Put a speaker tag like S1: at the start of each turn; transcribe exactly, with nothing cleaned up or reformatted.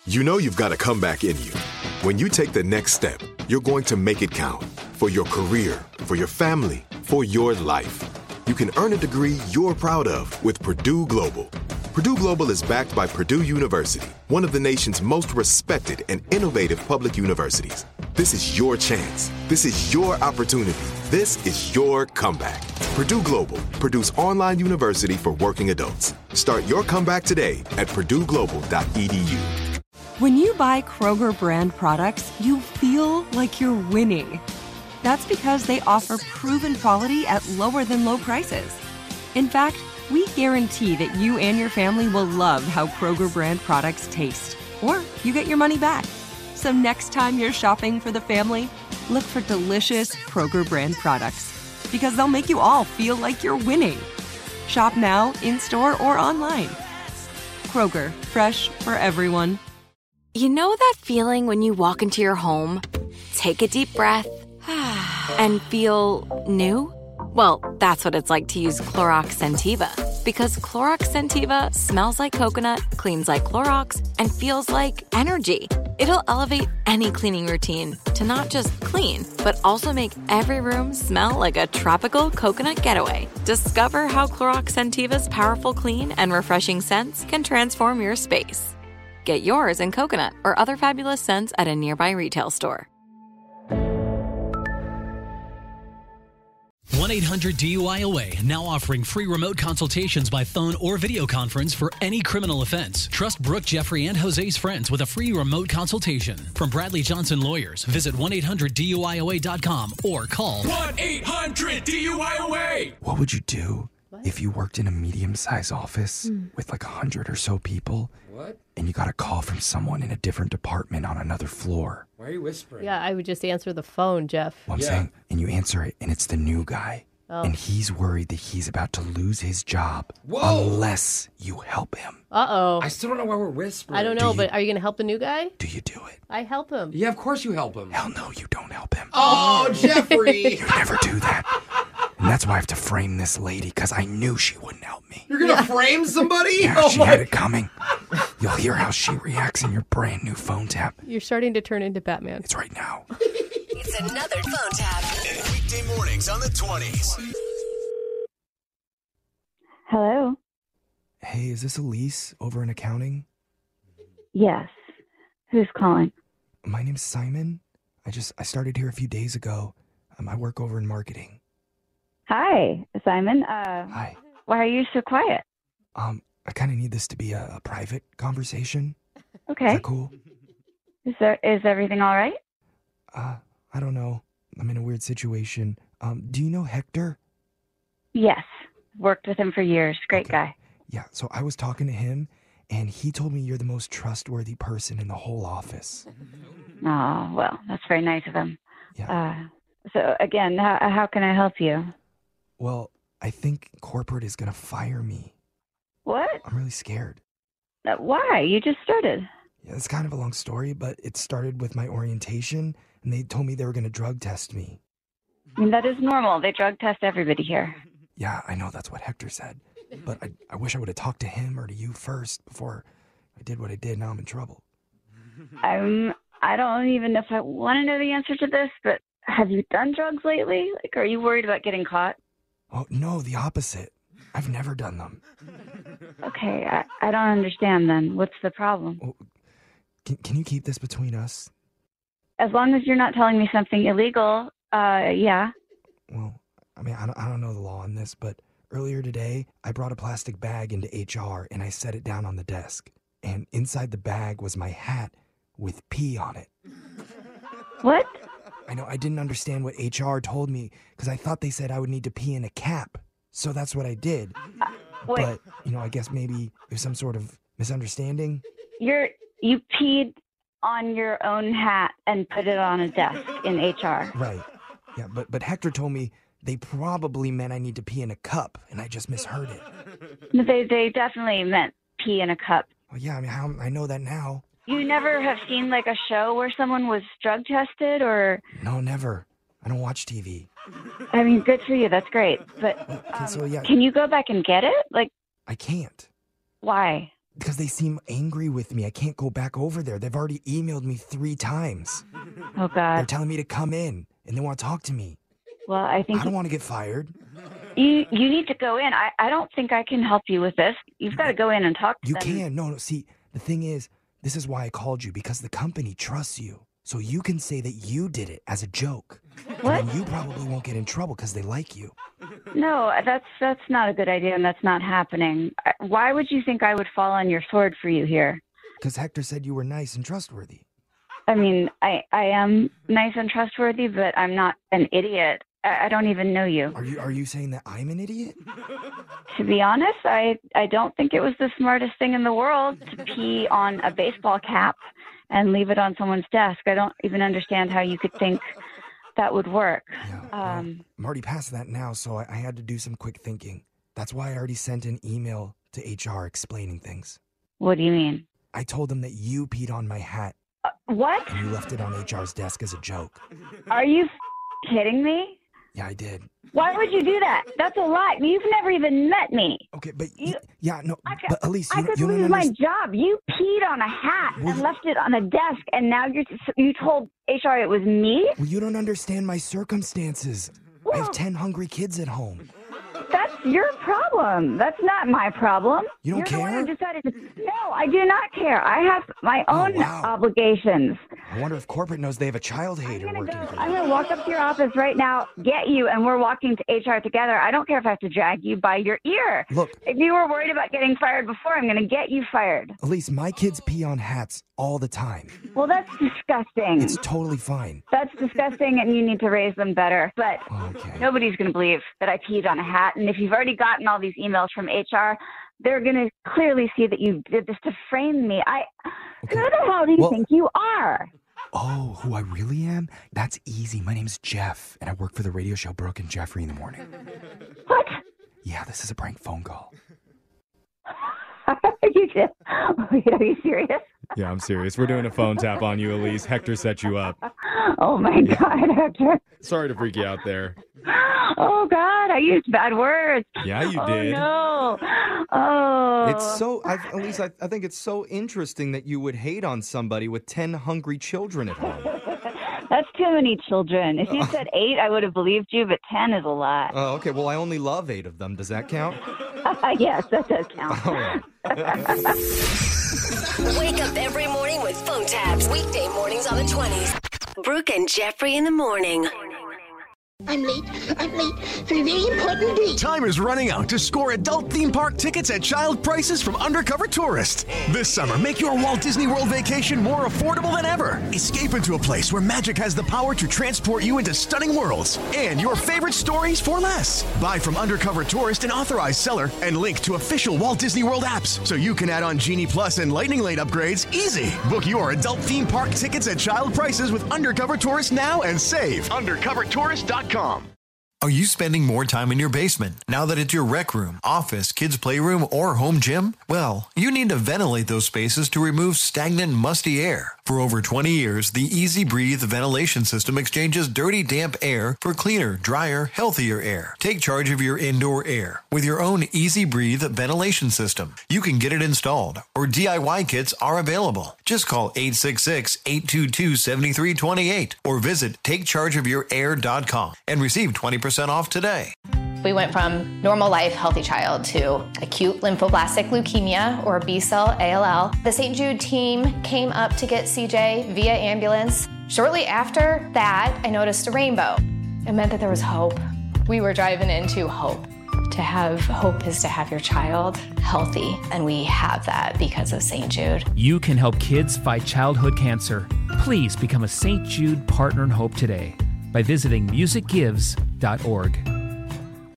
S1: You know you've got a comeback in you. When you take the next step, you're going to make it count for your career, for your family, for your life. You can earn a degree you're proud of with Purdue Global. Purdue Global is backed by Purdue University, one of the nation's most respected and innovative public universities. This is your chance. This is your opportunity. This is your comeback. Purdue Global, Purdue's online university for working adults. Start your comeback today at purdue global dot e d u.
S2: When you buy Kroger brand products, you feel like you're winning. That's because they offer proven quality at lower than low prices. In fact, we guarantee that you and your family will love how Kroger brand products taste, or you get your money back. So next time you're shopping for the family, look for delicious Kroger brand products, because they'll make you all feel like you're winning. Shop now, in-store, or online. Kroger, fresh for everyone.
S3: You know that feeling when you walk into your home, take a deep breath, and feel new? Well, that's what it's like to use Clorox Scentiva. Because Clorox Scentiva smells like coconut, cleans like Clorox, and feels like energy. It'll elevate any cleaning routine to not just clean, but also make every room smell like a tropical coconut getaway. Discover how Clorox Scentiva's powerful clean and refreshing scents can transform your space. Get yours in coconut or other fabulous scents at a nearby retail store.
S4: one eight hundred D U I A W A Y, now offering free remote consultations by phone or video conference for any criminal offense. Trust Brooke, Jeffrey, and Jose's friends with a free remote consultation. From Bradley Johnson Lawyers, visit one eight hundred D U I A W A Y dot com or call
S5: one eight hundred D U I A W A Y.
S6: What would you do what? if you worked in a medium-sized office mm. with like a hundred or so people?
S7: What?
S6: And you got a call from someone in a different department on another floor.
S7: Why are you whispering?
S8: Yeah, I would just answer the phone, Jeff.
S6: Well, I'm
S7: yeah.
S6: saying, and you answer it, and it's the new guy.
S8: Oh.
S6: And he's worried that he's about to lose his job
S7: Whoa.
S6: unless you help him.
S8: Uh-oh.
S7: I still don't know why we're whispering.
S8: I don't know,
S6: do
S8: but
S6: you,
S8: are you going to help the new guy?
S6: Do you do it?
S8: I help him.
S7: Yeah, of course you help him.
S6: Hell no, you don't help him.
S7: Oh, Jeffrey!
S6: You never do that. And that's why I have to frame this lady, because I knew she wouldn't help me.
S7: You're going to yeah. frame somebody?
S6: Yeah,
S7: oh
S6: she
S7: my...
S6: had it coming. You'll hear how she reacts in your brand new phone tap.
S8: You're starting to turn into Batman.
S6: It's right now.
S9: It's another phone tap.
S10: And weekday mornings on the twenties.
S11: Hello?
S6: Hey, is this Elise over in accounting?
S11: Yes. Who's calling?
S6: My name's Simon. I just, I started here a few days ago. Um, I work over in marketing.
S11: Hi, Simon. Uh,
S6: Hi.
S11: Why are you so quiet?
S6: Um, I kind of need this to be a, a private conversation.
S11: Okay.
S6: Is that cool?
S11: Is there, is everything all right?
S6: Uh, I don't know. I'm in a weird situation. Um, do you know Hector?
S11: Yes. Worked with him for years. Great
S6: okay.
S11: guy.
S6: Yeah, so I was talking to him, and he told me you're the most trustworthy person in the whole office.
S11: Oh, well, that's very nice of him.
S6: Yeah.
S11: Uh, so, again, how, how can I help you?
S6: Well, I think corporate is going to fire me.
S11: What?
S6: I'm really scared.
S11: Uh, why? You just started.
S6: Yeah, it's kind of a long story, but it started with my orientation, and they told me they were going to drug test me.
S11: I mean, that is normal. They drug test everybody here.
S6: Yeah, I know that's what Hector said. But I, I wish I would have talked to him or to you first before I did what I did. Now I'm in trouble.
S11: I'm, I don't even know if I want to know the answer to this, but have you done drugs lately? Like, are you worried about getting caught?
S6: Oh, no, the opposite. I've never done them.
S11: Okay, I, I don't understand then. What's the problem?
S6: Oh, can, can you keep this between us?
S11: As long as you're not telling me something illegal, uh, yeah.
S6: Well, I mean, I don't, I don't know the law on this, but earlier today, I brought a plastic bag into H R and I set it down on the desk. And inside the bag was my hat with pee on it.
S11: What?
S6: I know, I didn't understand what H R told me because I thought they said I would need to pee in a cap. So that's what I did.
S11: Uh, wait.
S6: But, you know, I guess maybe there's some sort of misunderstanding.
S11: You're, you peed on your own hat and put it on a desk in H R.
S6: Right. Yeah, but, but Hector told me they probably meant I need to pee in a cup, and I just misheard it.
S11: No, they they definitely meant pee in a cup.
S6: Well, yeah, I mean, how, I know that now.
S11: You never have seen like a show where someone was drug tested or...
S6: No, never. I don't watch T V.
S11: I mean, good for you. That's great. But
S6: okay,
S11: um,
S6: so, yeah.
S11: Can you go back and get it? Like,
S6: I can't.
S11: Why?
S6: Because they seem angry with me. I can't go back over there. They've already emailed me three times.
S11: Oh, God.
S6: They're telling me to come in, and they want to talk to me.
S11: Well, I think...
S6: I don't want to get fired.
S11: You you need to go in. I, I don't think I can help you with this. You've got to go in and talk to
S6: You
S11: them.
S6: can. No, no. See, the thing is, this is why I called you, because the company trusts you. So you can say that you did it as a joke.
S11: What?
S6: And then you probably won't get in trouble because they like you.
S11: No, that's that's not a good idea, and that's not happening. I- Why would you think I would fall on your sword for you here?
S6: Because Hector said you were nice and trustworthy.
S11: I mean, I, I am nice and trustworthy, but I'm not an idiot. I, I don't even know you.
S6: Are you are you saying that I'm an idiot?
S11: To be honest, I, I don't think it was the smartest thing in the world to pee on a baseball cap and leave it on someone's desk. I don't even understand how you could think that would work.
S6: Yeah,
S11: Um,
S6: I'm already past that now, so I, I had to do some quick thinking. That's why I already sent an email to H R explaining things.
S11: what do you mean?
S6: I told them that you peed on my hat
S11: Uh, what?
S6: and you left it on H R's desk as a joke.
S11: Are you f- kidding me?
S6: Yeah, I did.
S11: Why would you do that? That's a lie. You've never even met me.
S6: Okay, but
S11: You-
S6: y- yeah, no,
S11: I could,
S6: but Elise,
S11: I
S6: you,
S11: could
S6: you don't
S11: lose my
S6: understand.
S11: job. You peed on a hat
S6: Well,
S11: and
S6: you-
S11: left it on a desk, and now you're you told H R it was me?
S6: Well, you don't understand my circumstances. I have
S11: Well-
S6: ten hungry kids at home.
S11: That's your problem. That's not my problem.
S6: You don't
S11: You're the one
S6: care?
S11: who decided to. No, I do not care. I have my
S6: Oh,
S11: own
S6: wow.
S11: obligations.
S6: I wonder if corporate knows they have a child hater
S11: I'm gonna
S6: working
S11: go.
S6: for
S11: I'm
S6: them.
S11: gonna walk up to your office right now, get you, and we're walking to H R together. I don't care if I have to drag you by your ear.
S6: Look,
S11: If you were worried about getting fired before, I'm gonna get you fired.
S6: Elise, my kids pee on hats all the time.
S11: Well, that's disgusting.
S6: It's totally fine.
S11: That's disgusting, and you need to raise them better. But
S6: Okay.
S11: nobody's going to believe that I peed on a hat. And if you've already gotten all these emails from H R, they're going to clearly see that you did this to frame me. I,
S6: Okay.
S11: who the hell do you
S6: Well-
S11: think you are?
S6: Oh, who I really am? That's easy. My name's Jeff, and I work for the radio show Brooke and Jeffrey in the morning.
S11: What?
S6: Yeah, this is a prank phone call.
S11: you just, wait, are you serious?
S12: Yeah, I'm serious. We're doing a phone tap on you, Elise. Hector set you up.
S11: Oh my God, Hector.
S12: Sorry to freak you out there.
S11: Oh God, I used bad words.
S12: Yeah, you
S11: oh,
S12: did.
S11: No. Oh.
S13: It's so, I, at least I, I think it's so interesting that you would hate on somebody with ten hungry children at home.
S11: That's too many children. If you said eight, I would have believed you, but ten is a lot.
S13: Oh, okay. Well, I only love eight of them. Does that count?
S11: Yes, that does count.
S13: All right.
S9: Wake up every morning with phone taps. Weekday mornings on the twenties. Brooke and Jeffrey in the morning.
S14: I'm late. I'm late for a very important date.
S10: Time is running out to score adult theme park tickets at child prices from Undercover Tourist. This summer, make your Walt Disney World vacation more affordable than ever. Escape into a place where magic has the power to transport you into stunning worlds and your favorite stories for less. Buy from Undercover Tourist, an authorized seller, and link to official Walt Disney World apps so you can add on Genie Plus and Lightning Lane upgrades easy. Book your adult theme park tickets at child prices with Undercover Tourist now and save. undercover tourist dot com.
S15: Are you spending more time in your basement now that it's your rec room, office, kids' playroom, or home gym? Well, you need to ventilate those spaces to remove stagnant, musty air. For over twenty years, the Easy Breathe ventilation system exchanges dirty, damp air for cleaner, drier, healthier air. Take charge of your indoor air with your own Easy Breathe ventilation system. You can get it installed, or D I Y kits are available. Just call eight six six, eight two two, seven three two eight or visit take charge of your air dot com and receive twenty percent off today.
S16: We went from normal life, healthy child to acute lymphoblastic leukemia, or B-cell A L L. The Saint Jude team came up to get C J via ambulance. Shortly after that, I noticed a rainbow. It meant that there was hope. We were driving into hope. To have hope is to have your child healthy, and we have that because of Saint Jude.
S17: You can help kids fight childhood cancer. Please become a Saint Jude Partner in Hope today by visiting music gives dot org.